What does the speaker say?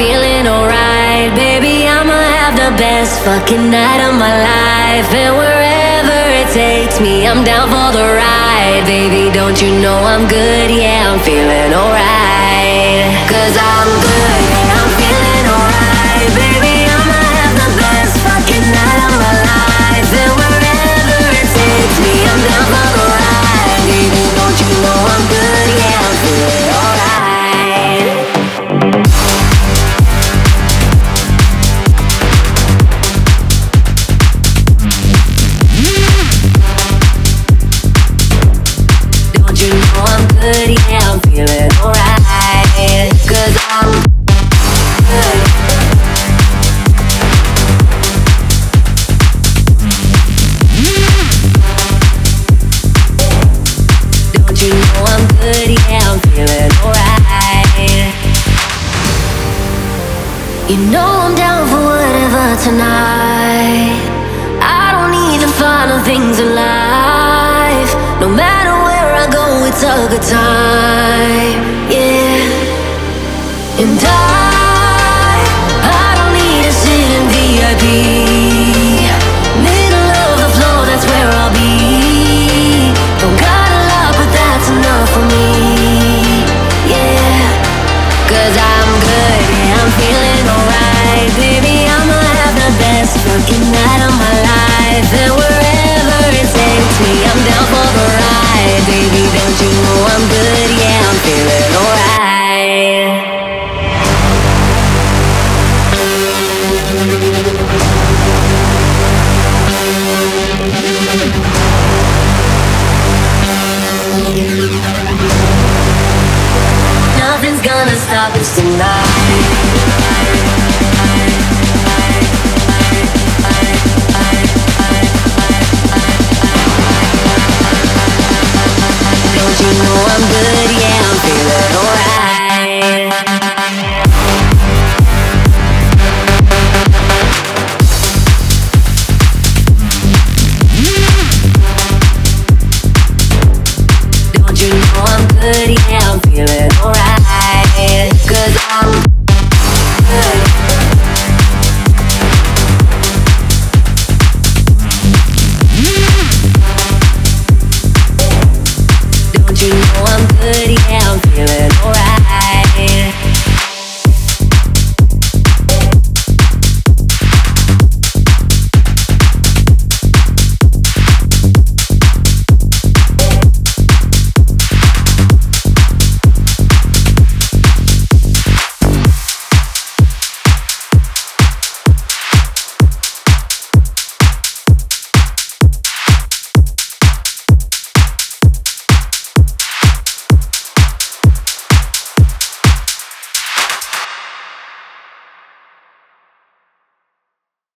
feeling alright. Baby, I'ma have the best fucking night of my life. And wherever it takes me, I'm down for the ride. Baby, don't you know I'm good? Yeah, I'm feeling alright. 'Cause I'm good, yeah, I'm feeling alright. Baby, I'ma have the best fucking night of my life. And wherever it takes me, I'm down for the ride. Baby, don't you know I'm good? Yeah, I'm feeling alright. You know I'm good, yeah, I'm feeling alright. 'Cause I'm good. Don't you know I'm good, yeah, I'm feeling alright. You know I'm down for whatever tonight. I don't need the final things in life. No matter where I go, it's a good time, yeah. And I don't need to sit in VIP. Middle of the floor, that's where I'll be. Don't got a lot, but that's enough for me, yeah. 'Cause I'm good, yeah, I'm feeling alright. Baby, I'ma have the best fucking night of my life. And wherever it takes me, I'm down for the ride. Baby, don't you know I'm good? Yeah, I'm feeling alright. Nothing's gonna stop us tonight. Don't you know I'm good? Yeah, I'm feeling alright. Don't you know I'm good? Yeah, I'm feeling alright. 'Cause I'm